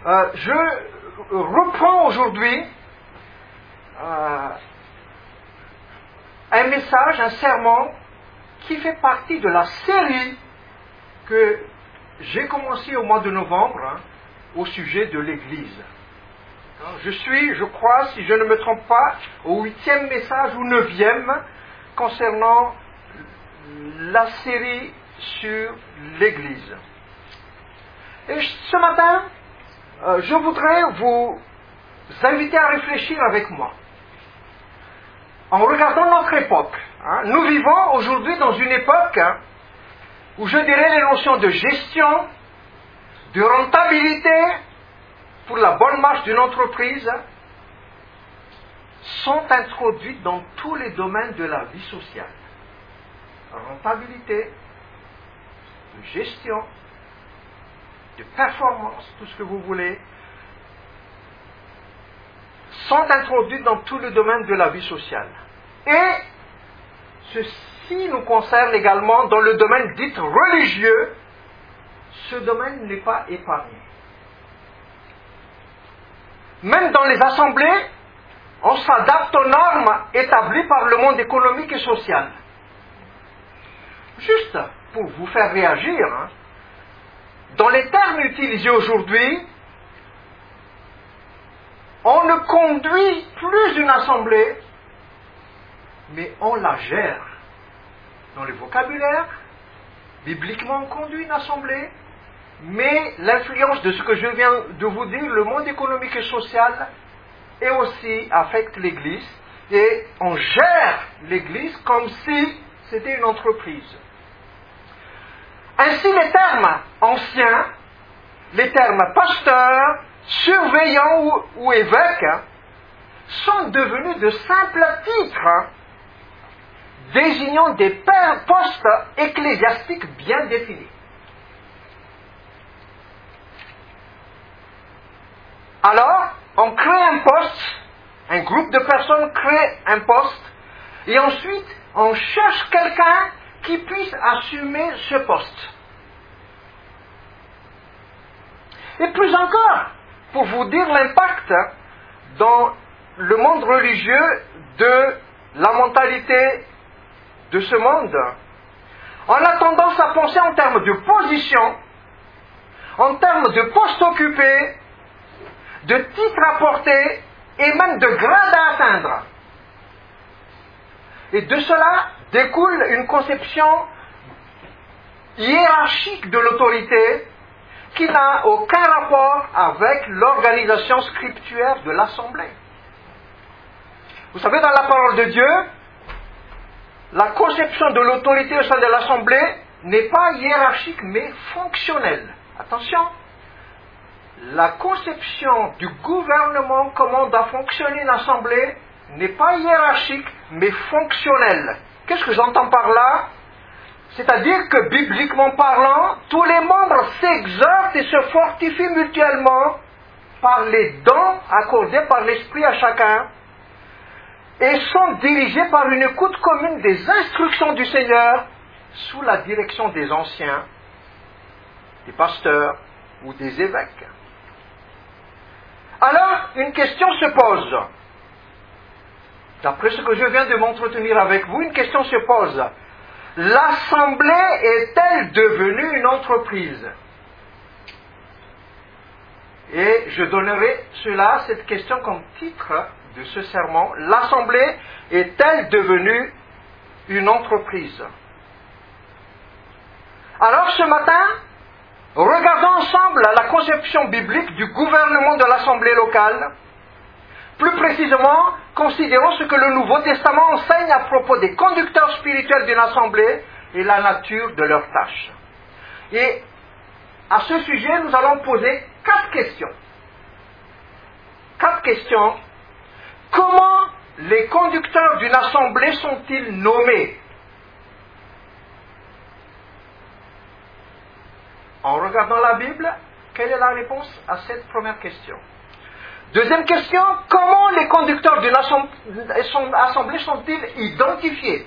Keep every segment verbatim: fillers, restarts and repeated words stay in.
euh, je reprends aujourd'hui euh, un message, un sermon qui fait partie de la série que j'ai commencé au mois de novembre hein, au sujet de l'Église. Je suis, je crois, si je ne me trompe pas, au huitième message ou neuvième concernant la série sur l'Église. Et ce matin, euh, je voudrais vous inviter à réfléchir avec moi. En regardant notre époque, hein, nous vivons aujourd'hui dans une époque hein, où je dirais les notions de gestion, de rentabilité pour la bonne marche d'une entreprise sont introduites dans tous les domaines de la vie sociale. Rentabilité, de gestion, de performance, tout ce que vous voulez, sont introduites dans tous les domaines de la vie sociale. Et ceci nous concerne également dans le domaine dit religieux. Ce domaine n'est pas épargné. Même dans les assemblées, on s'adapte aux normes établies par le monde économique et social. Juste pour vous faire réagir, hein, dans les termes utilisés aujourd'hui, on ne conduit plus une assemblée, mais on la gère. Dans le vocabulaire, bibliquement, on conduit une assemblée, mais l'influence de ce que je viens de vous dire, le monde économique et social, et aussi affecte l'Église, et on gère l'Église comme si c'était une entreprise. Ainsi, les termes anciens, les termes pasteur, surveillant ou, ou évêque, sont devenus de simples titres, hein, désignant des postes ecclésiastiques bien définis. Alors, on crée un poste, un groupe de personnes crée un poste, et ensuite, on cherche quelqu'un qui puisse assumer ce poste. Et plus encore, pour vous dire l'impact dans le monde religieux de la mentalité de ce monde, on a tendance à penser en termes de position, en termes de poste occupé, de titres à porter et même de grades à atteindre. Et de cela découle une conception hiérarchique de l'autorité qui n'a aucun rapport avec l'organisation scripturaire de l'Assemblée. Vous savez, dans la parole de Dieu, la conception de l'autorité au sein de l'Assemblée n'est pas hiérarchique mais fonctionnelle. Attention, la conception du gouvernement, comment doit fonctionner une assemblée, n'est pas hiérarchique, mais fonctionnelle. Qu'est-ce que j'entends par là? C'est-à-dire que, bibliquement parlant, tous les membres s'exhortent et se fortifient mutuellement par les dons accordés par l'Esprit à chacun et sont dirigés par une écoute commune des instructions du Seigneur sous la direction des anciens, des pasteurs ou des évêques. Alors, une question se pose. D'après ce que je viens de m'entretenir avec vous, une question se pose. L'Assemblée est-elle devenue une entreprise? Et je donnerai cela, cette question comme titre de ce sermon. L'Assemblée est-elle devenue une entreprise? Alors ce matin, regardons ensemble la conception biblique du gouvernement de l'Assemblée locale. Plus précisément, considérons ce que le Nouveau Testament enseigne à propos des conducteurs spirituels d'une assemblée et la nature de leurs tâches. Et à ce sujet, nous allons poser quatre questions. Quatre questions. Comment les conducteurs d'une assemblée sont-ils nommés? En regardant la Bible, quelle est la réponse à cette première question? Deuxième question, comment les conducteurs d'une assemblée sont-ils identifiés?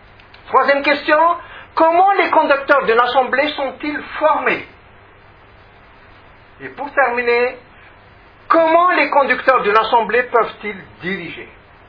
Troisième question, comment les conducteurs d'une assemblée sont-ils formés? Et pour terminer, comment les conducteurs d'une assemblée peuvent-ils diriger?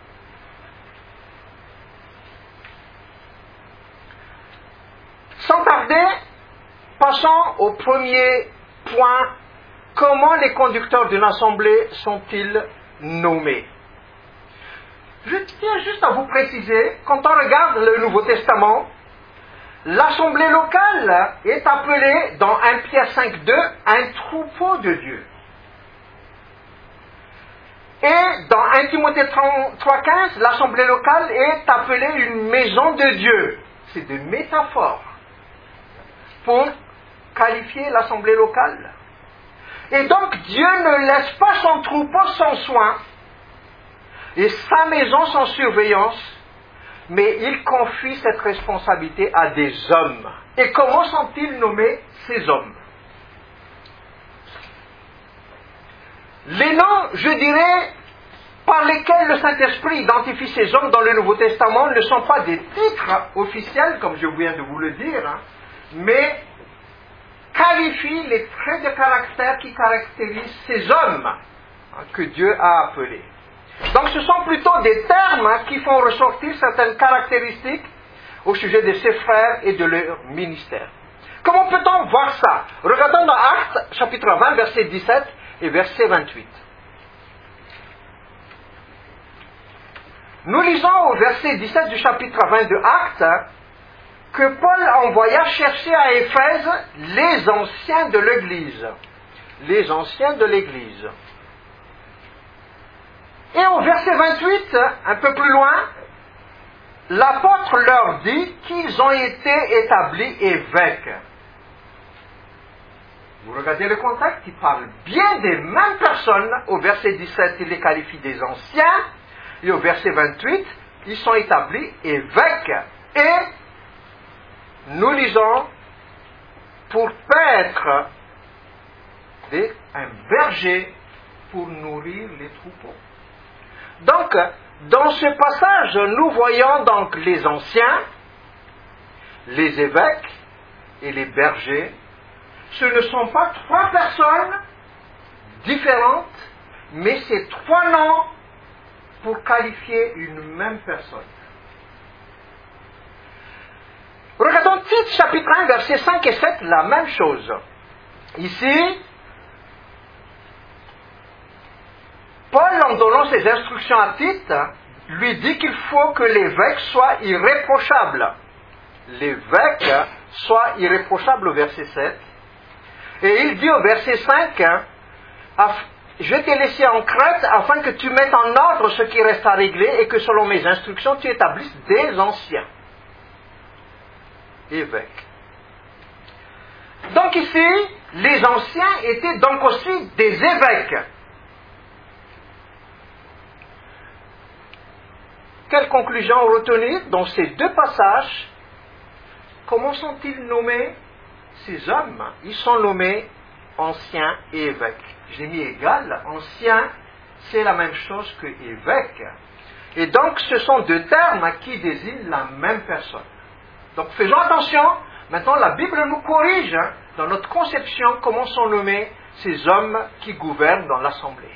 Sans tarder, passons au premier point. Comment les conducteurs d'une assemblée sont-ils nommés? Je tiens juste à vous préciser, quand on regarde le Nouveau Testament, l'assemblée locale est appelée dans un Pierre cinq deux un troupeau de Dieu. Et dans un Timothée trois quinze, l'assemblée locale est appelée une maison de Dieu. C'est des métaphores pour qualifier l'assemblée locale. Et donc Dieu ne laisse pas son troupeau sans soin et sa maison sans surveillance, mais il confie cette responsabilité à des hommes. Et comment sont-ils nommés, ces hommes? Les noms, je dirais, par lesquels le Saint-Esprit identifie ces hommes dans le Nouveau Testament ne sont pas des titres officiels, comme je viens de vous le dire, hein, mais qualifient les traits de caractère qui caractérisent ces hommes hein, que Dieu a appelés. Donc ce sont plutôt des termes hein, qui font ressortir certaines caractéristiques au sujet de ses frères et de leur ministère. Comment peut-on voir ça? Regardons dans Actes, chapitre vingt, verset dix-sept et verset vingt-huit. Nous lisons au verset dix-sept du chapitre vingt de Actes que Paul envoya chercher à Éphèse les anciens de l'Église. Les anciens de l'Église. Et au verset vingt-huit, un peu plus loin, l'apôtre leur dit qu'ils ont été établis évêques. Vous regardez le contexte, il parle bien des mêmes personnes. Au verset dix-sept, il les qualifie des anciens. Et au verset vingt-huit, ils sont établis évêques. Et nous lisons pour paître des, un berger pour nourrir les troupeaux. Donc, dans ce passage, nous voyons donc les anciens, les évêques et les bergers. Ce ne sont pas trois personnes différentes, mais c'est trois noms pour qualifier une même personne. Regardons Tite, chapitre un, versets cinq et sept, la même chose. Ici, Paul, en donnant ses instructions à Tite, lui dit qu'il faut que l'évêque soit irréprochable. L'évêque soit irréprochable au verset sept. Et il dit au verset cinq, je t'ai laissé en Crète afin que tu mettes en ordre ce qui reste à régler et que selon mes instructions tu établisses des anciens. Évêques. Donc ici, les anciens étaient donc aussi des évêques. Quelle conclusion retenir dans ces deux passages? Comment sont-ils nommés, ces hommes? Ils sont nommés anciens et évêques. J'ai mis égal, ancien, c'est la même chose que évêque. Et donc ce sont deux termes qui désignent la même personne. Donc faisons attention, maintenant la Bible nous corrige hein, dans notre conception comment sont nommés ces hommes qui gouvernent dans l'assemblée.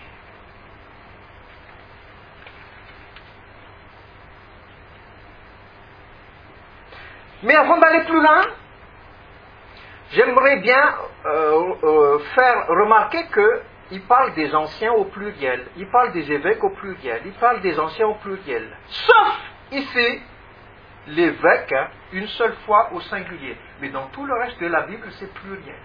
Mais avant d'aller plus loin, j'aimerais bien euh, euh, faire remarquer qu'il parle des anciens au pluriel, il parle des évêques au pluriel, il parle des anciens au pluriel. Sauf ici, l'évêque, hein, une seule fois au singulier. Mais dans tout le reste de la Bible, c'est pluriel.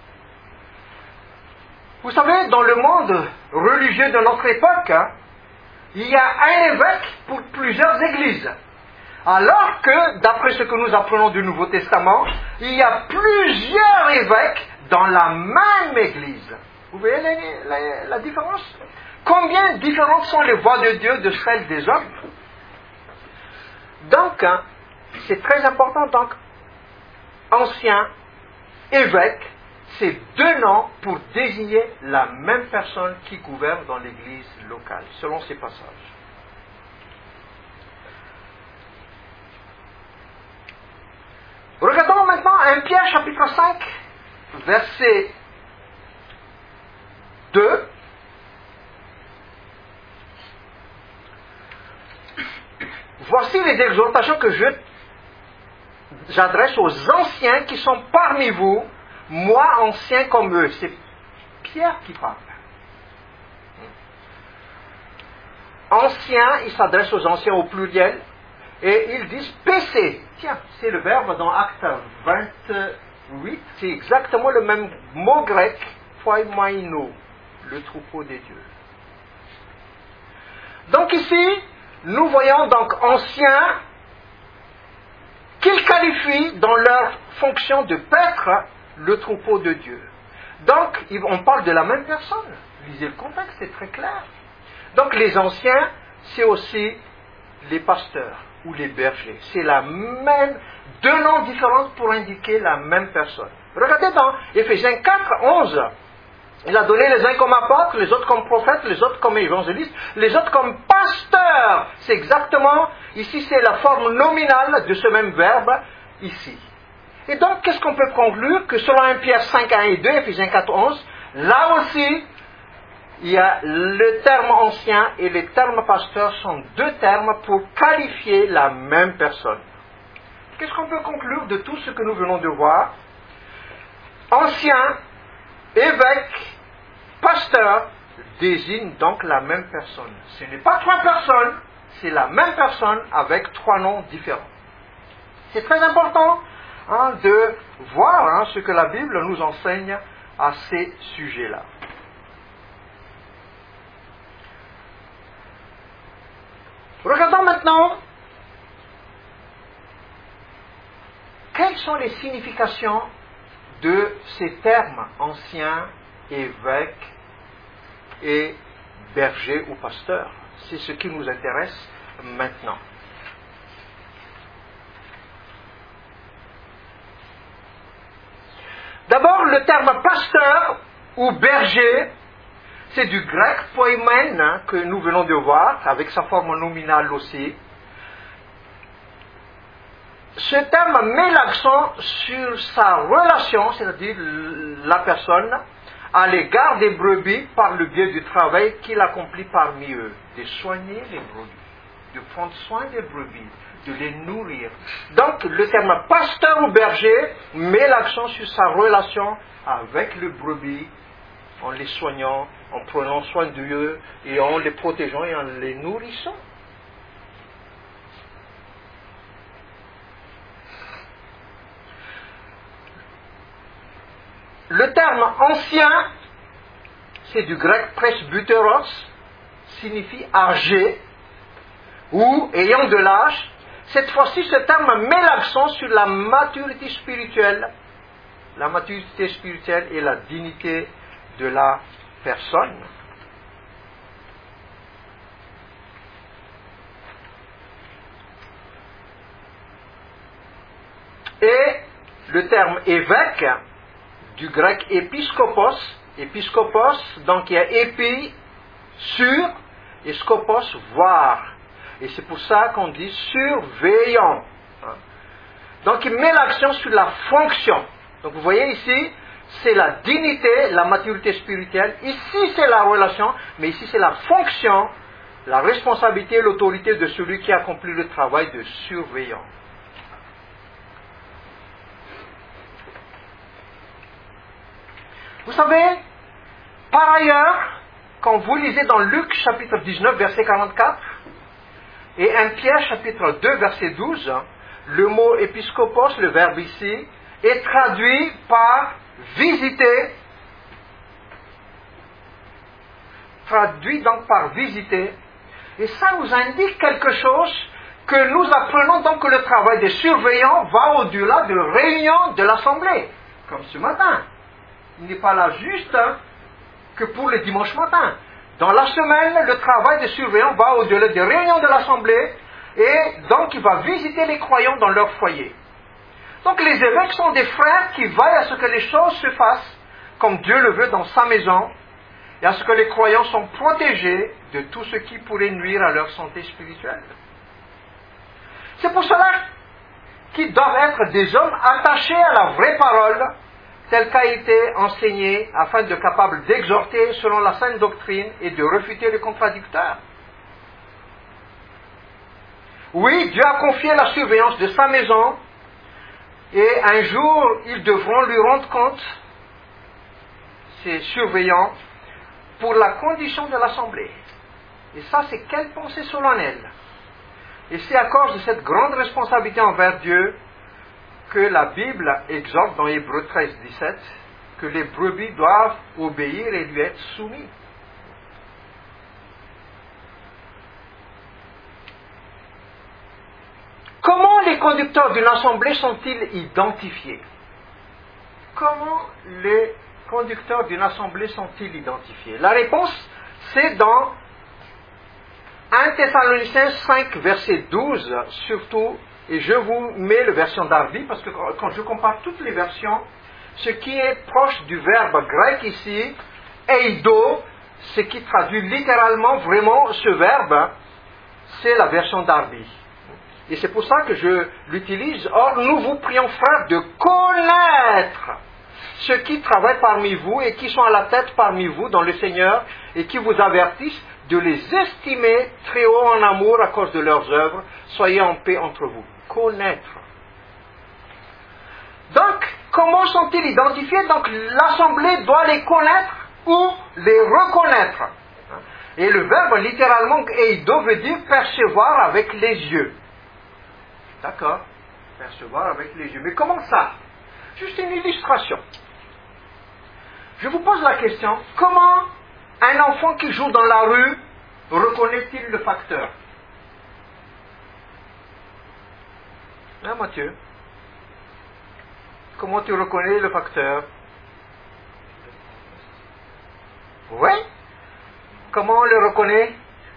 Vous savez, dans le monde religieux de notre époque, hein, il y a un évêque pour plusieurs églises. Alors que, d'après ce que nous apprenons du Nouveau Testament, il y a plusieurs évêques dans la même église. Vous voyez la, la, la différence? Combien différentes sont les voix de Dieu de celles des hommes? Donc, hein, c'est très important. Donc, ancien, évêque, c'est deux noms pour désigner la même personne qui gouverne dans l'église locale, selon ces passages. Regardons maintenant un Pierre chapitre cinq, verset les exhortations que je j'adresse aux anciens qui sont parmi vous, moi ancien comme eux. C'est Pierre qui parle. Anciens, il s'adresse aux anciens au pluriel, et ils disent P C. Tiens, c'est le verbe dans Acte vingt-huit, c'est exactement le même mot grec, poimaino, le troupeau des dieux. Donc ici, nous voyons donc anciens qu'ils qualifient dans leur fonction de paître le troupeau de Dieu. Donc, on parle de la même personne. Lisez le contexte, c'est très clair. Donc, les anciens, c'est aussi les pasteurs ou les bergers. C'est la même, deux noms différents pour indiquer la même personne. Regardez dans Éphésiens quatre, onze. Il a donné les uns comme apôtres, les autres comme prophètes, les autres comme évangélistes, les autres comme pasteurs. C'est exactement, ici c'est la forme nominale de ce même verbe, ici. Et donc, qu'est-ce qu'on peut conclure? Que selon un Pierre cinq, un et deux, Éphésiens quatre, onze, là aussi, il y a le terme ancien et le terme pasteur sont deux termes pour qualifier la même personne. Qu'est-ce qu'on peut conclure de tout ce que nous venons de voir? Ancien, évêque, pasteur désigne donc la même personne. Ce n'est pas trois personnes, c'est la même personne avec trois noms différents. C'est très important hein, de voir hein, ce que la Bible nous enseigne à ces sujets-là. Regardons maintenant quelles sont les significations de ces termes anciens, évêques et bergers ou pasteurs. C'est ce qui nous intéresse maintenant. D'abord, le terme pasteur ou berger, c'est du grec poimen hein, que nous venons de voir, avec sa forme nominale aussi. Ce terme met l'accent sur sa relation, c'est-à-dire la personne, à l'égard des brebis par le biais du travail qu'il accomplit parmi eux, de soigner les brebis, de prendre soin des brebis, de les nourrir. Donc le terme pasteur ou berger met l'accent sur sa relation avec les brebis, en les soignant, en prenant soin d'eux et en les protégeant et en les nourrissant. Le terme ancien, c'est du grec presbyteros, signifie âgé ou ayant de l'âge. Cette fois-ci, ce terme met l'accent sur la maturité spirituelle, la maturité spirituelle et la dignité de la personne. Et le terme évêque, du grec épiscopos, épiscopos, donc il y a épi, sur, et scopos, voir. Et c'est pour ça qu'on dit surveillant. Donc il met l'accent sur la fonction. Donc vous voyez ici, c'est la dignité, la maturité spirituelle. Ici c'est la relation, mais ici c'est la fonction, la responsabilité et l'autorité de celui qui accomplit le travail de surveillant. Vous savez, par ailleurs, quand vous lisez dans Luc chapitre dix-neuf, verset quarante-quatre, et un Pierre chapitre deux, verset douze, le mot épiscopos, le verbe ici, est traduit par visiter, traduit donc par visiter, et ça nous indique quelque chose que nous apprenons donc que le travail des surveillants va au-delà de réunions de l'assemblée, comme ce matin. Il n'est pas là juste hein, que pour le dimanche matin. Dans la semaine, le travail des surveillants va au-delà des réunions de l'assemblée et donc il va visiter les croyants dans leur foyer. Donc les évêques sont des frères qui veillent à ce que les choses se fassent comme Dieu le veut dans sa maison et à ce que les croyants sont protégés de tout ce qui pourrait nuire à leur santé spirituelle. C'est pour cela qu'ils doivent être des hommes attachés à la vraie parole tel qu'a été enseigné, afin d'être capable d'exhorter selon la sainte doctrine et de refuter les contradicteurs. Oui, Dieu a confié la surveillance de sa maison et un jour, ils devront lui rendre compte, ces surveillants, pour la condition de l'assemblée. Et ça, c'est quelle pensée solennelle. Et c'est à cause de cette grande responsabilité envers Dieu que la Bible exhorte dans Hébreux treize, dix-sept que les brebis doivent obéir et lui être soumis. Comment les conducteurs d'une assemblée sont-ils identifiés? Comment les conducteurs d'une assemblée sont-ils identifiés? La réponse, c'est dans premier Thessaloniciens cinq, verset douze, surtout, et je vous mets la version Darby, parce que quand je compare toutes les versions, ce qui est proche du verbe grec ici, eido, ce qui traduit littéralement vraiment ce verbe, c'est la version Darby. Et c'est pour ça que je l'utilise. Or, nous vous prions, frères, de connaître ceux qui travaillent parmi vous et qui sont à la tête parmi vous dans le Seigneur et qui vous avertissent de les estimer très haut en amour à cause de leurs œuvres. Soyez en paix entre vous. Connaître. Donc, comment sont-ils identifiés? Donc, l'assemblée doit les connaître ou les reconnaître. Et le verbe littéralement eido veut dire percevoir avec les yeux. D'accord, percevoir avec les yeux. Mais comment ça? Juste une illustration. Je vous pose la question, comment un enfant qui joue dans la rue reconnaît-il le facteur? Hein, Mathieu? Comment tu reconnais le facteur? Oui? Comment on le reconnaît?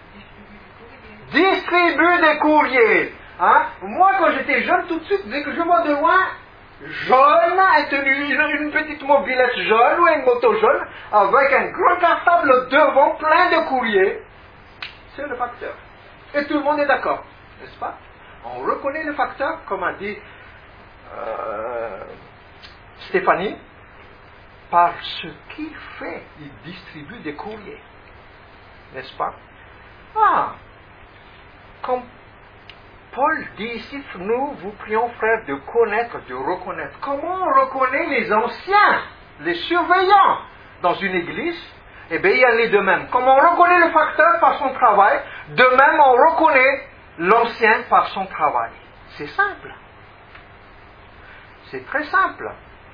Distribue des courriers. Hein? Moi, quand j'étais jeune, tout de suite, dès que je vois de loin, jaune, un tenue, une petite mobilette jaune ou une moto jaune, avec un grand cartable devant, plein de courriers, c'est le facteur. Et tout le monde est d'accord, n'est-ce pas? On reconnaît le facteur, comme a dit euh, Stéphanie, par ce qu'il fait. Il distribue des courriers, n'est-ce pas? Ah, comme Paul dit ici, nous vous prions, frères, de connaître, de reconnaître. Comment on reconnaît les anciens, les surveillants dans une église? Eh bien, il y a les deux mêmes. Comme on reconnaît le facteur par son travail, de même on reconnaît l'ancien par son travail. C'est simple. C'est très simple.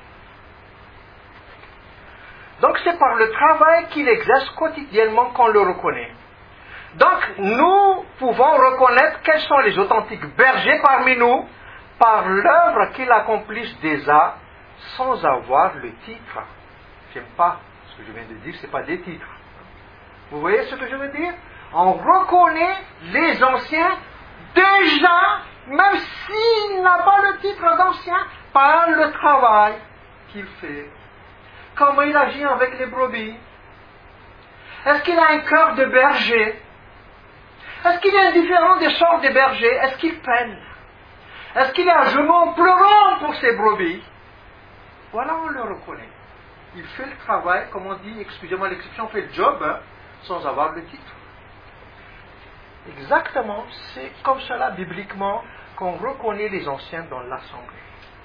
Donc c'est par le travail qu'il exerce quotidiennement qu'on le reconnaît. Donc, nous pouvons reconnaître quels sont les authentiques bergers parmi nous par l'œuvre qu'ils accomplissent déjà sans avoir le titre. J'aime pas ce que je viens de dire, ce n'est pas des titres. Vous voyez ce que je veux dire? On reconnaît les anciens déjà, même s'il n'a pas le titre d'ancien, par le travail qu'il fait. Comment il agit avec les brebis? Est-ce qu'il a un cœur de berger? Est-ce qu'il est indifférent des sortes des bergers? Est-ce qu'il peine? Est-ce qu'il est à genoux en pleurant pour ses brebis? Voilà, on le reconnaît. Il fait le travail, comme on dit, excusez-moi l'exception, fait le job, hein, sans avoir le titre. Exactement, c'est comme cela, bibliquement, qu'on reconnaît les anciens dans l'assemblée.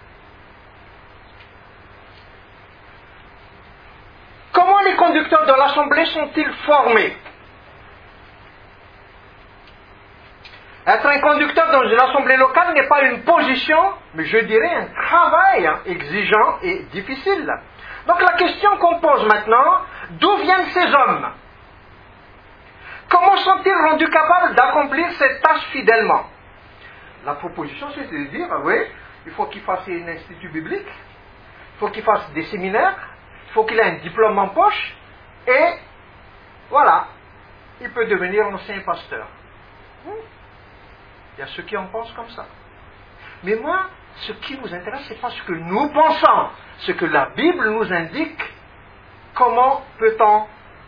Comment les conducteurs de l'assemblée sont-ils formés? Être un conducteur dans une assemblée locale n'est pas une position, mais je dirais un travail hein, exigeant et difficile. Donc la question qu'on pose maintenant, d'où viennent ces hommes? Comment sont-ils rendus capables d'accomplir cette tâche fidèlement? La proposition, c'est de dire, oui, il faut qu'il fasse un institut biblique, il faut qu'il fasse des séminaires, il faut qu'il ait un diplôme en poche, et voilà, il peut devenir un ancien pasteur. Il y a ceux qui en pensent comme ça. Mais moi, ce qui nous intéresse, ce n'est pas ce que nous pensons, ce que la Bible nous indique. Comment peut-on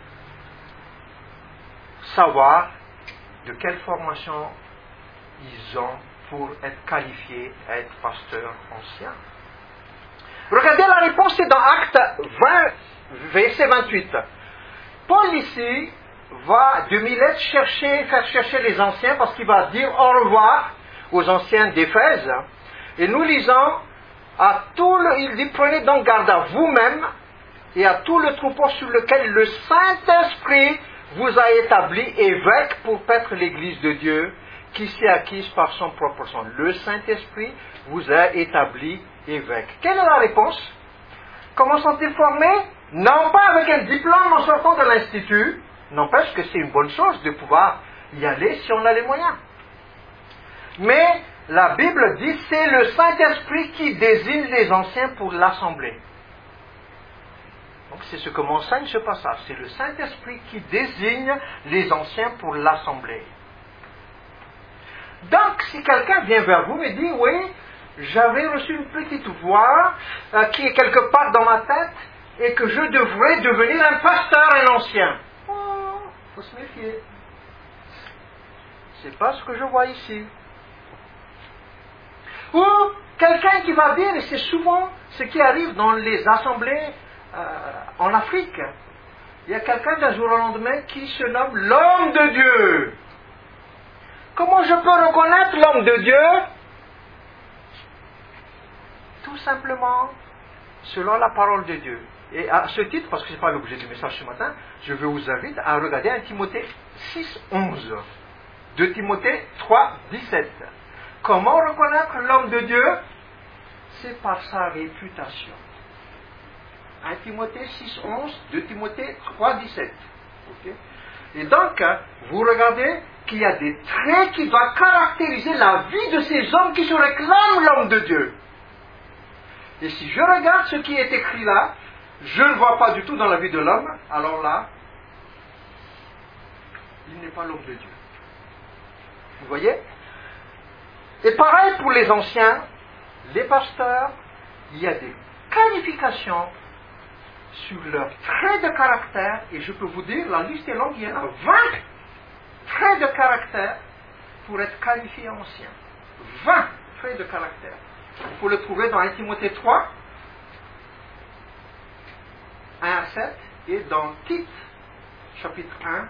savoir de quelle formation ils ont pour être qualifiés à être pasteurs anciens? Regardez la réponse, c'est dans Actes vingt, verset vingt-huit. Paul ici va de Milet chercher, faire chercher les anciens parce qu'il va dire au revoir aux anciens d'Éphèse, et nous lisons à tout le, il dit, prenez donc garde à vous-même et à tout le troupeau sur lequel le Saint-Esprit vous a établi évêque pour paître l'Église de Dieu, qui s'est acquise par son propre sang. Le Saint-Esprit vous a établi évêque. Quelle est la réponse? Comment sont-ils formés? Non pas avec un diplôme en sortant de l'Institut, n'empêche que c'est une bonne chose de pouvoir y aller si on a les moyens. Mais la Bible dit c'est le Saint-Esprit qui désigne les anciens pour l'assemblée. Donc c'est ce que m'enseigne ce passage. C'est le Saint-Esprit qui désigne les anciens pour l'assemblée. Donc si quelqu'un vient vers vous et dit oui, j'avais reçu une petite voix euh, qui est quelque part dans ma tête et que je devrais devenir un pasteur, un ancien. Oh, il faut se méfier. C'est pas ce que je vois ici. Ou quelqu'un qui va dire, et c'est souvent ce qui arrive dans les assemblées euh, en Afrique, il y a quelqu'un d'un jour au lendemain qui se nomme l'homme de Dieu. Comment je peux reconnaître l'homme de Dieu? Tout simplement selon la parole de Dieu. Et à ce titre, parce que ce n'est pas l'objet du message ce matin, je vous invite à regarder un Timothée six, onze. deux Timothée trois, dix-sept. Comment reconnaître l'homme de Dieu? C'est par sa réputation. un Timothée six, onze, deux Timothée trois, dix-sept. Okay? Et donc, vous regardez qu'il y a des traits qui doivent caractériser la vie de ces hommes qui se réclament l'homme de Dieu. Et si je regarde ce qui est écrit là, je ne vois pas du tout dans la vie de l'homme, alors là, il n'est pas l'homme de Dieu. Vous voyez? Et pareil pour les anciens, les pasteurs, il y a des qualifications sur leurs traits de caractère, et je peux vous dire, la liste est longue, il y en a vingt traits de caractère pour être qualifié ancien. vingt traits de caractère. Il faut le trouver dans un Timothée trois, un à sept, et dans Tite, chapitre un,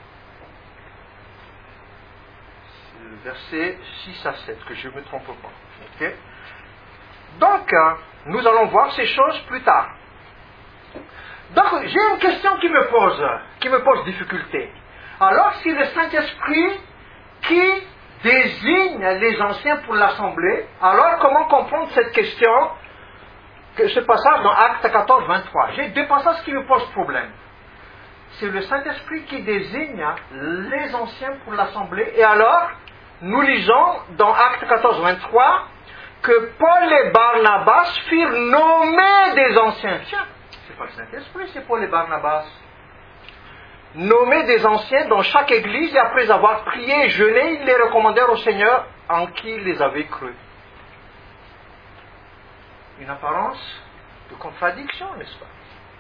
versets six à sept, que je ne me trompe pas. Okay? Donc, euh, nous allons voir ces choses plus tard. Donc, j'ai une question qui me pose, qui me pose difficulté. Alors, si le Saint-Esprit qui désigne les anciens pour l'assemblée, alors comment comprendre cette question, que ce passage dans Actes quatorze, vingt-trois? J'ai deux passages qui me posent problème. C'est le Saint-Esprit qui désigne les anciens pour l'assemblée, et alors, nous lisons dans Actes quatorze, vingt-trois, que Paul et Barnabas firent nommer des anciens. Tiens, c'est pas le Saint-Esprit, c'est Paul et Barnabas. Nommer des anciens dans chaque église, et après avoir prié et jeûné, ils les recommandèrent au Seigneur en qui ils les avaient cru. Une apparence de contradiction, n'est-ce pas?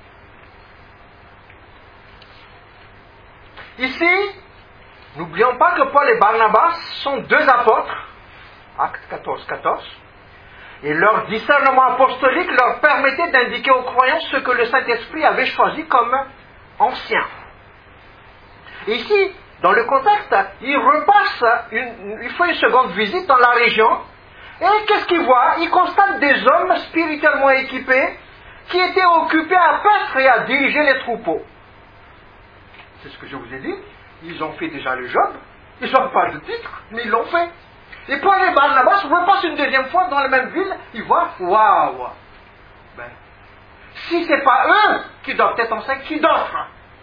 Ici, n'oublions pas que Paul et Barnabas sont deux apôtres, Actes quatorze, quatorze, et leur discernement apostolique leur permettait d'indiquer aux croyants ce que le Saint-Esprit avait choisi comme anciens. Et ici, dans le contexte, il repasse, une, il fait une seconde visite dans la région, et qu'est-ce qu'il voit? Il constate des hommes spirituellement équipés qui étaient occupés à paître et à diriger les troupeaux. C'est ce que je vous ai dit. Ils ont fait déjà le job. Ils n'ont pas de titre, mais ils l'ont fait. Et Paul et Barnabas repassent une deuxième fois dans la même ville. Ils voient, waouh! Ben, si ce n'est pas eux qui doivent être enseignés, qui d'autre?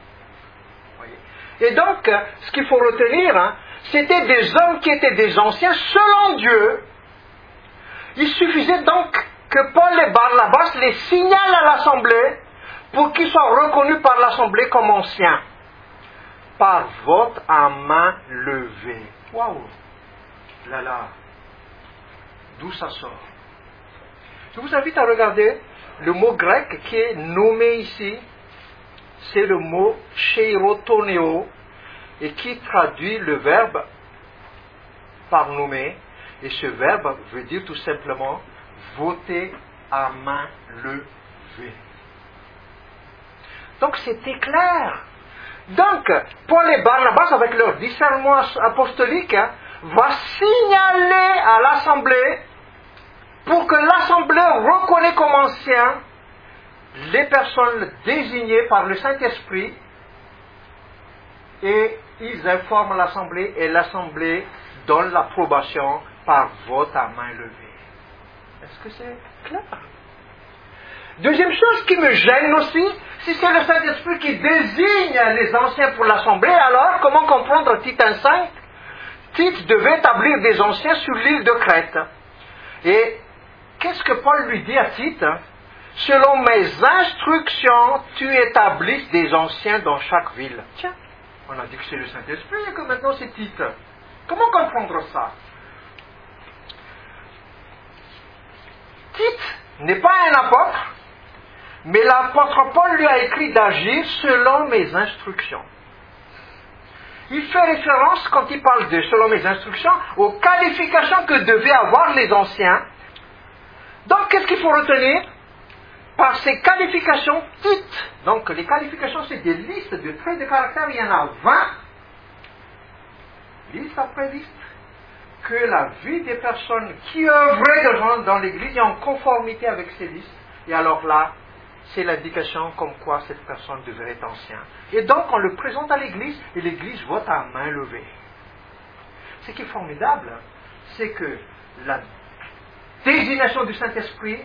Et donc, ce qu'il faut retenir, hein, c'était des hommes qui étaient des anciens selon Dieu. Il suffisait donc que Paul et Barnabas les signalent à l'assemblée pour qu'ils soient reconnus par l'assemblée comme anciens. Par vote à main levée. Waouh! Là là. D'où ça sort? Je vous invite à regarder le mot grec qui est nommé ici. C'est le mot cheirotoneo et qui traduit le verbe par nommer. Et ce verbe veut dire tout simplement voter à main levée. Donc c'était clair. Donc, Paul et Barnabas, avec leur discernement apostolique, hein, va signaler à l'assemblée pour que l'assemblée reconnaisse comme anciens les personnes désignées par le Saint-Esprit et ils informent l'assemblée et l'assemblée donne l'approbation par vote à main levée. Est-ce que c'est clair? Deuxième chose qui me gêne aussi, si c'est le Saint-Esprit qui désigne les anciens pour l'assemblée, alors comment comprendre Tite un cinq? Tite devait établir des anciens sur l'île de Crète. Et qu'est-ce que Paul lui dit à Tite? Selon mes instructions, tu établisses des anciens dans chaque ville. Tiens, on a dit que c'est le Saint-Esprit et que maintenant c'est Tite. Comment comprendre ça? Tite n'est pas un apôtre, mais l'apôtre Paul lui a écrit d'agir selon mes instructions. Il fait référence, quand il parle de selon mes instructions, aux qualifications que devaient avoir les anciens. Donc, qu'est-ce qu'il faut retenir? Par ces qualifications, Tite. Donc, les qualifications, c'est des listes de traits de caractère. Il y en a vingt. Liste après liste. Que la vie des personnes qui œuvraient dans l'Église est en conformité avec ces listes. Et alors là, c'est l'indication comme quoi cette personne devrait être ancienne. Et donc, on le présente à l'Église, et l'Église vote à main levée. Ce qui est formidable, c'est que la désignation du Saint-Esprit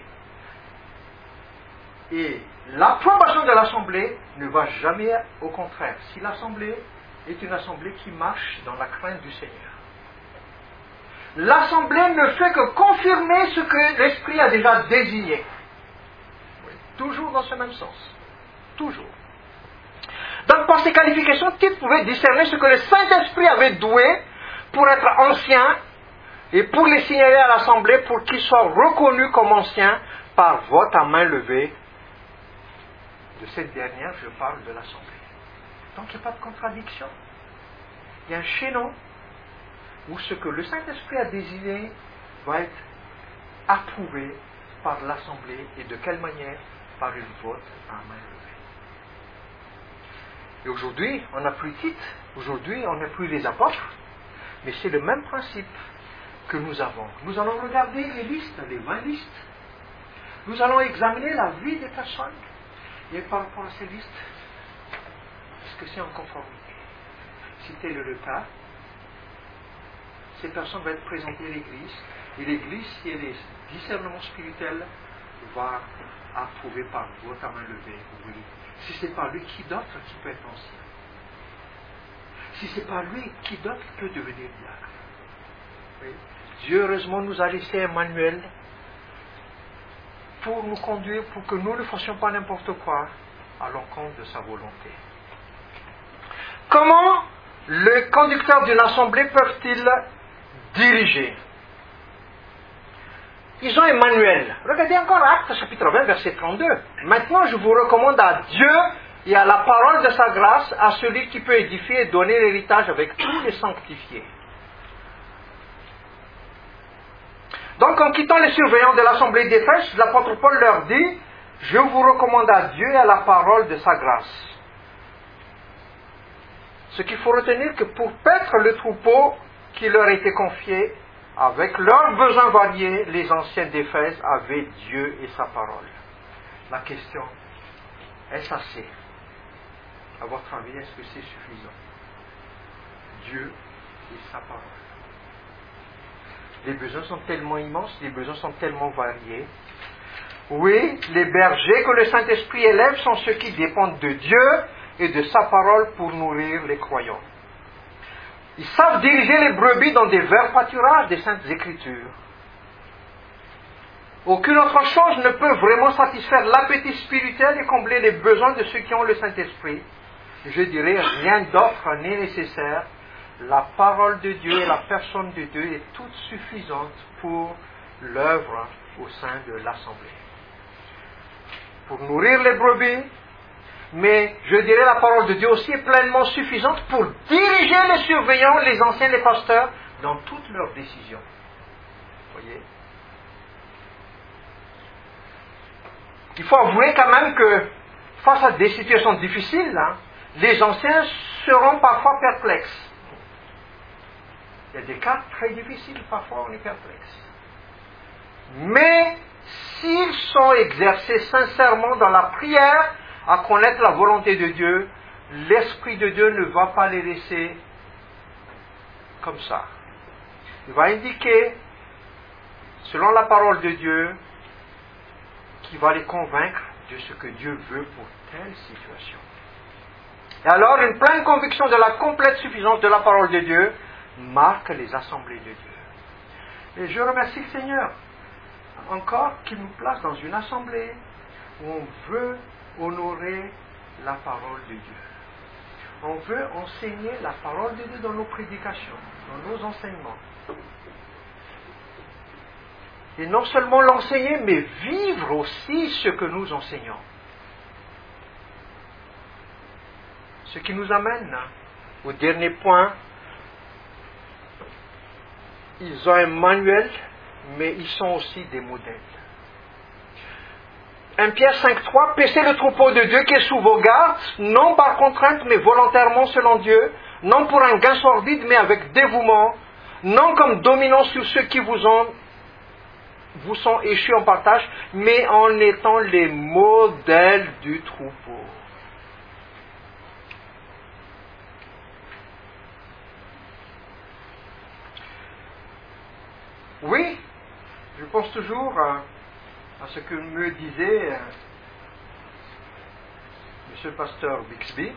et l'approbation de l'Assemblée ne va jamais au contraire. Si l'Assemblée est une Assemblée qui marche dans la crainte du Seigneur. L'Assemblée ne fait que confirmer ce que l'Esprit a déjà désigné. Toujours dans ce même sens. Toujours. Donc, par ces qualifications, Tite pouvait discerner ce que le Saint-Esprit avait doué pour être ancien et pour les signaler à l'Assemblée pour qu'ils soient reconnus comme anciens par vote à main levée. De cette dernière, je parle de l'Assemblée. Donc, il n'y a pas de contradiction. Il y a un chaînon où ce que le Saint-Esprit a désigné va être approuvé par l'Assemblée et de quelle manière? Par une vote à main levée. Et aujourd'hui, on n'a plus Tite, aujourd'hui, on n'a plus les apôtres, mais c'est le même principe que nous avons. Nous allons regarder les listes, les vingt listes. Nous allons examiner la vie des personnes. Et par rapport à ces listes, est-ce que c'est en conformité? Si tel est le cas, ces personnes vont être présentées à l'Église, et l'Église, si elle est discernement spirituel, va approuver par vote à main levée, oui. Si ce n'est pas lui, qui d'autre qui peut être ancien? Si ce n'est pas lui, qui d'autre peut devenir diacre? Oui. Dieu, heureusement, nous a laissé un manuel pour nous conduire, pour que nous ne fassions pas n'importe quoi à l'encontre de sa volonté. Comment les conducteurs d'une assemblée peuvent-ils diriger? Ils ont un manuel. Regardez encore Actes chapitre vingt, verset trente-deux. Maintenant, je vous recommande à Dieu et à la parole de sa grâce, à celui qui peut édifier et donner l'héritage avec tous les sanctifiés. Donc, en quittant les surveillants de l'assemblée d'Éphèse, l'apôtre Paul leur dit, je vous recommande à Dieu et à la parole de sa grâce. Ce qu'il faut retenir, que pour paître le troupeau qui leur était confié, avec leurs besoins variés, les anciens d'Éphèse avaient Dieu et sa parole. La question, est-ce assez? À votre avis, est-ce que c'est suffisant? Dieu et sa parole. Les besoins sont tellement immenses, les besoins sont tellement variés. Oui, les bergers que le Saint-Esprit élève sont ceux qui dépendent de Dieu et de sa parole pour nourrir les croyants. Ils savent diriger les brebis dans des verts pâturages des Saintes Écritures. Aucune autre chose ne peut vraiment satisfaire l'appétit spirituel et combler les besoins de ceux qui ont le Saint-Esprit. Je dirais, rien d'autre n'est nécessaire. La parole de Dieu et la personne de Dieu est toute suffisante pour l'œuvre au sein de l'Assemblée. Pour nourrir les brebis, mais je dirais la parole de Dieu aussi est pleinement suffisante pour diriger les surveillants, les anciens, les pasteurs, dans toutes leurs décisions. Voyez? Il faut avouer quand même que face à des situations difficiles, hein, les anciens seront parfois perplexes. Il y a des cas très difficiles, parfois on est perplexe. Mais s'ils sont exercés sincèrement dans la prière à connaître la volonté de Dieu, l'Esprit de Dieu ne va pas les laisser comme ça. Il va indiquer, selon la parole de Dieu, qu'il va les convaincre de ce que Dieu veut pour telle situation. Et alors, une pleine conviction de la complète suffisance de la parole de Dieu marque les assemblées de Dieu. Et je remercie le Seigneur encore qu'il nous place dans une assemblée où on veut honorer la parole de Dieu. On veut enseigner la parole de Dieu dans nos prédications, dans nos enseignements. Et non seulement l'enseigner, mais vivre aussi ce que nous enseignons. Ce qui nous amène au dernier point. Ils ont un manuel, mais ils sont aussi des modèles. un Pierre cinq trois, paissez le troupeau de Dieu qui est sous vos gardes, non par contrainte, mais volontairement selon Dieu, non pour un gain sordide, mais avec dévouement, non comme dominant sur ceux qui vous ont, vous sont échus en partage, mais en étant les modèles du troupeau. Oui, je pense toujours à, à ce que me disait euh, Monsieur le pasteur Bixby,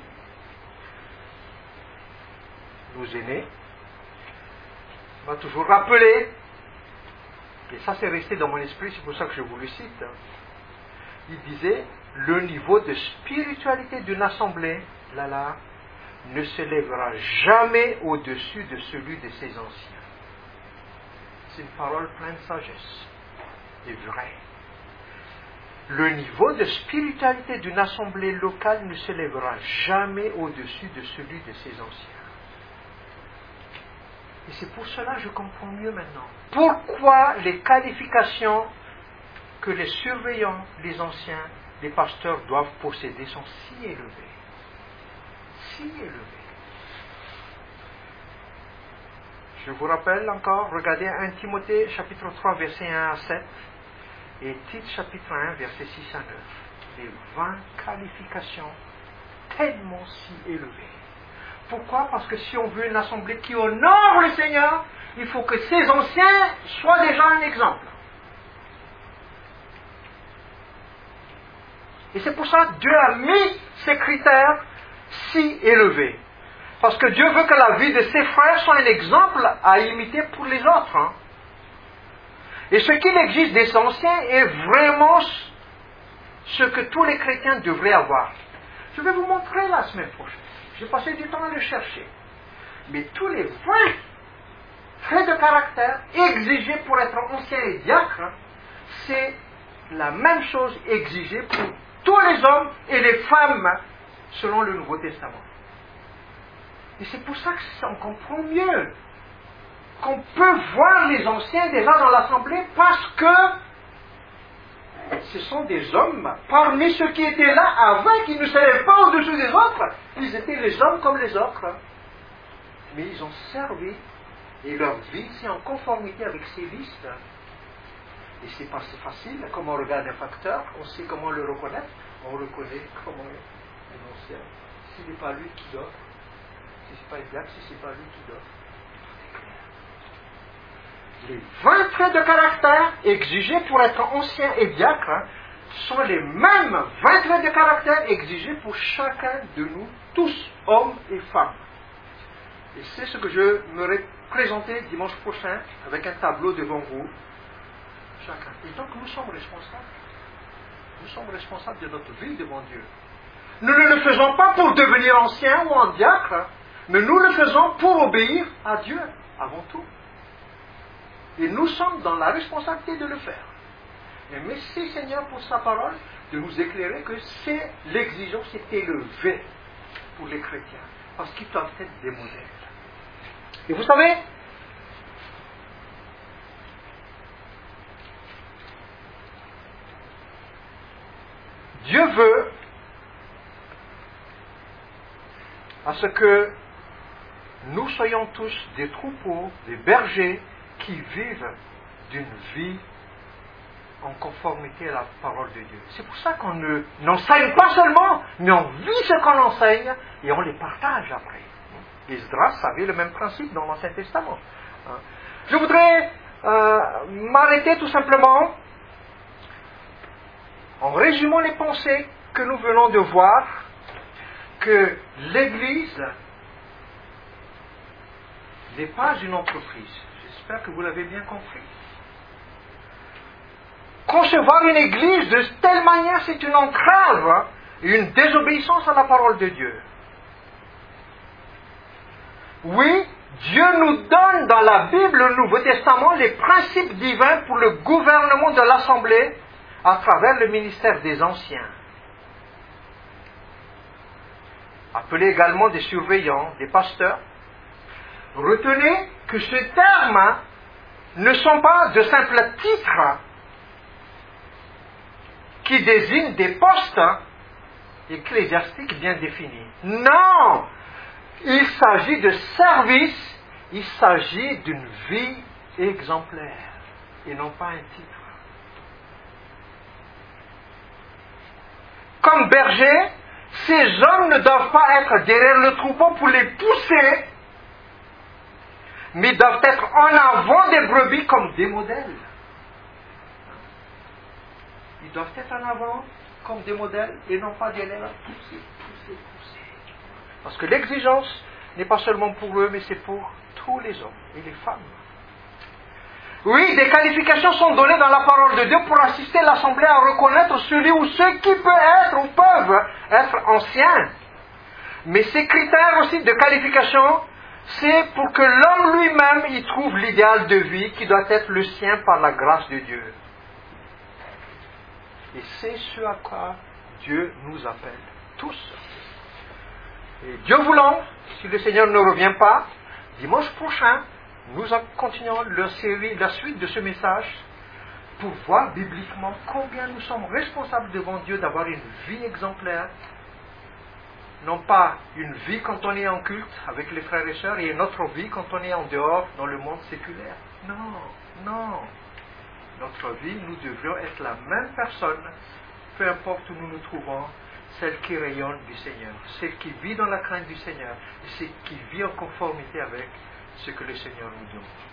nos aînés, m'a toujours rappelé, et ça c'est resté dans mon esprit, c'est pour ça que je vous le cite, il disait, le niveau de spiritualité d'une assemblée, là là, ne s'élèvera jamais au-dessus de celui de ses anciens. C'est une parole pleine de sagesse et vraie. Le niveau de spiritualité d'une assemblée locale ne s'élèvera jamais au-dessus de celui de ses anciens. Et c'est pour cela que je comprends mieux maintenant. Pourquoi les qualifications que les surveillants, les anciens, les pasteurs doivent posséder sont si élevées. Si élevées. Je vous rappelle encore, regardez un Timothée chapitre trois, versets un à sept, et Tite chapitre un, versets six à neuf. Les vingt qualifications tellement si élevées. Pourquoi? Parce que si on veut une assemblée qui honore le Seigneur, il faut que ces anciens soient déjà un exemple. Et c'est pour ça que Dieu a mis ces critères si élevés. Parce que Dieu veut que la vie de ses frères soit un exemple à imiter pour les autres. Hein. Et ce qu'il existe des anciens est vraiment ce que tous les chrétiens devraient avoir. Je vais vous montrer la semaine prochaine. J'ai passé du temps à le chercher. Mais tous les vingt traits de caractère exigés pour être ancien et diacre, c'est la même chose exigée pour tous les hommes et les femmes selon le Nouveau Testament. Et c'est pour ça qu'on comprend mieux qu'on peut voir les anciens déjà dans l'assemblée parce que ce sont des hommes parmi ceux qui étaient là avant, qui ne s'élèvent pas au-dessus des autres. Ils étaient les hommes comme les autres. Mais ils ont servi et leur vie c'est en conformité avec ces listes. Et c'est pas si facile. Comme on regarde un facteur, on sait comment le reconnaître. On reconnaît comment un ancien. S'il n'est pas lui qui dort. Si ce n'est pas exact, si ce n'est pas lui qui dort. Les vingt traits de caractère exigés pour être ancien et diacre hein, sont les mêmes vingt traits de caractère exigés pour chacun de nous, tous, hommes et femmes. Et c'est ce que je me présenter dimanche prochain avec un tableau devant vous, chacun. Et donc nous sommes responsables. Nous sommes responsables de notre vie devant Dieu. Nous ne le faisons pas pour devenir ancien ou en diacre, mais nous le faisons pour obéir à Dieu avant tout. Et nous sommes dans la responsabilité de le faire. Et merci Seigneur pour sa parole de nous éclairer que c'est l'exigence est élevée pour les chrétiens, parce qu'ils doivent être des modèles. Et vous savez, Dieu veut à ce que nous soyons tous des troupeaux, des bergers qui vivent d'une vie en conformité à la parole de Dieu. C'est pour ça qu'on ne, n'enseigne pas seulement, mais on vit ce qu'on enseigne et on les partage après. Esdras avait le même principe dans l'Ancien Testament. Je voudrais euh, m'arrêter tout simplement en résumant les pensées que nous venons de voir, que l'Église n'est pas une entreprise. J'espère que vous l'avez bien compris. Concevoir une Église de telle manière, c'est une entrave et une désobéissance à la parole de Dieu. Oui, Dieu nous donne dans la Bible, le Nouveau Testament, les principes divins pour le gouvernement de l'Assemblée à travers le ministère des anciens. Appelés également des surveillants, des pasteurs. Retenez que ces termes ne sont pas de simples titres qui désignent des postes ecclésiastiques bien définis. Non! Il s'agit de service, il s'agit d'une vie exemplaire et non pas un titre. Comme bergers, ces hommes ne doivent pas être derrière le troupeau pour les pousser, mais doivent être en avant des brebis comme des modèles. Ils doivent être en avant comme des modèles et non pas derrière pousser, pousser, pousser. Parce que l'exigence n'est pas seulement pour eux, mais c'est pour tous les hommes et les femmes. Oui, des qualifications sont données dans la parole de Dieu pour assister l'Assemblée à reconnaître celui ou ceux qui peuvent être ou peuvent être anciens. Mais ces critères aussi de qualification, c'est pour que l'homme lui-même y trouve l'idéal de vie qui doit être le sien par la grâce de Dieu. Et c'est ce à quoi Dieu nous appelle tous. Et Dieu voulant, si le Seigneur ne revient pas, dimanche prochain, nous continuons la, série, la suite de ce message pour voir bibliquement combien nous sommes responsables devant Dieu d'avoir une vie exemplaire. Non pas une vie quand on est en culte avec les frères et sœurs et une autre vie quand on est en dehors dans le monde séculaire. Non, non. Notre vie, nous devrions être la même personne, peu importe où nous nous trouvons, celle qui rayonne du Seigneur, celle qui vit dans la crainte du Seigneur, et celle qui vit en conformité avec ce que le Seigneur nous donne.